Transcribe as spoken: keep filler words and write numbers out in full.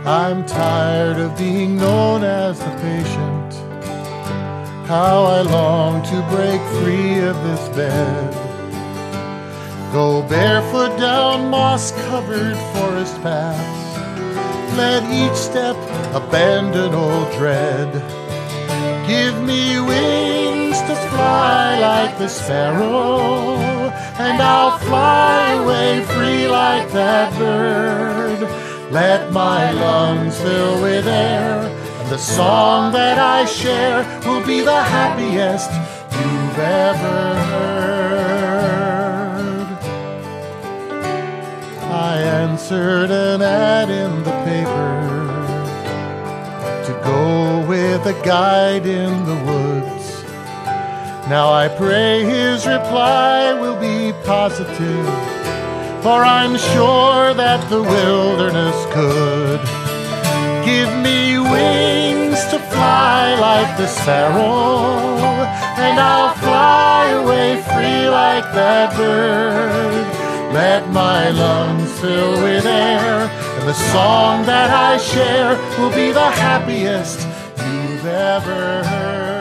I'm tired of being known as the patient. How I long to break free of this bed. Go barefoot down moss-covered forest paths. Let each step abandon old dread. Give me wings to fly like the sparrow, and I'll fly away free like that bird. Let my lungs fill with air, and the song that I share will be the happiest you've ever heard. I answered an ad in the paper to go with a guide in the woods. Now I pray his reply will be positive, for I'm sure that the wilderness could give me wings to fly like the sparrow, and I'll fly away free like that bird. Let my lungs fill with air, and the song that I share will be the happiest you've ever heard.